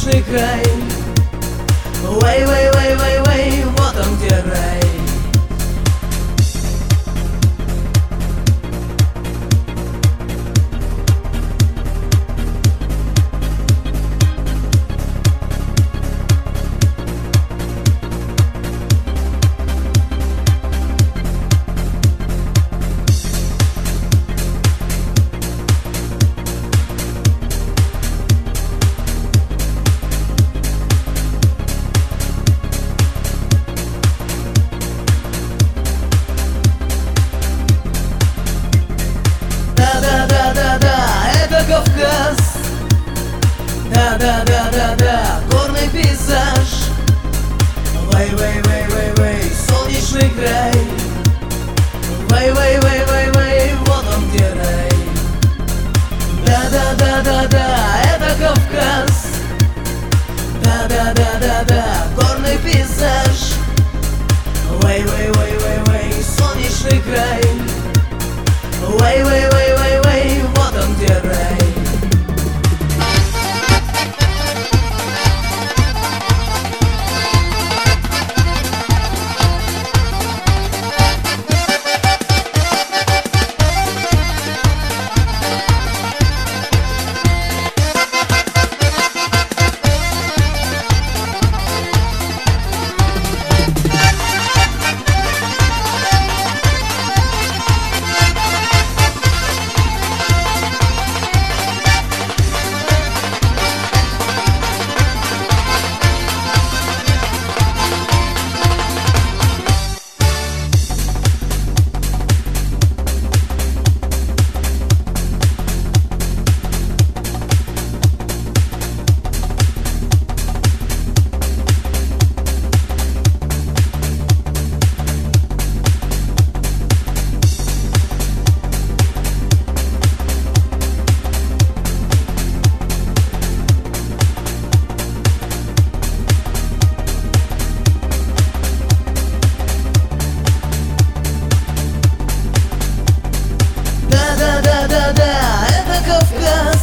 солнечный край. Вэй, вэй, вэй, вэй, вэй, вот он где рай. Да-да-да-да-да, это Кавказ. Да-да-да-да-да, горный пейзаж. Вэй-вэй-вэй-вэй-вэй, солнечный край. Вэй-вэй-вэй-вэй-вэй, вот он где рай. Да-да-да-да-да, это Кавказ. Да-да-да-да-да, горный пейзаж. Вэй-вэй-вэй-вэй-вэй, солнечный край. Вэй, вэй, вэй, вэй, вэй, вот он где рай. Да-да-да-да-да, это Кавказ.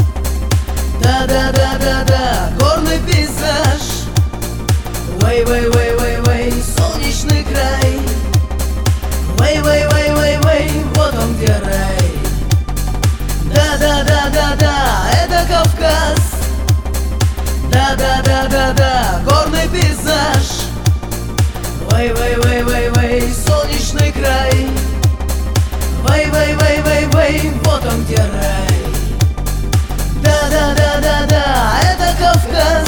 Да-да-да-да-да, горный пейзаж. Вэй-вэй-вэй-вэй-вэй, солнечный край. Вэй-вэй-вэй-вэй-вэй, вот он где рай. Да-да-да-да-да, это Кавказ. Да-да-да-да-да, горный пейзаж. Вэй-вэй-вэй-вэй-вэй, солнечный край. Вэй-вэй-вэй-вэй-вэй, вот он где рай. Да-да-да-да-да, это Кавказ.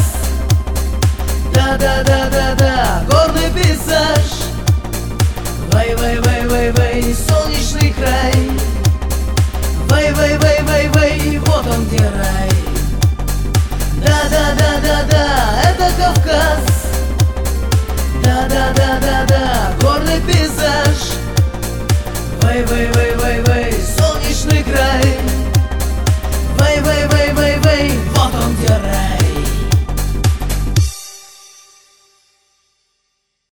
Да-да-да-да-да, горный пейзаж. Вэй-вэй-вэй-вэй-вэй, солнечный край. Вэй-вэй-вэй-вэй-вэй, вот он где рай. Да-да-да-да-да, это Кавказ. Да-да-да-да-да, горный пейзаж. Вэй-вэй-вэй-вэй-вэй, солнечный край. Вэй-вэй-вэй-вэй-вэй, вот он где рай.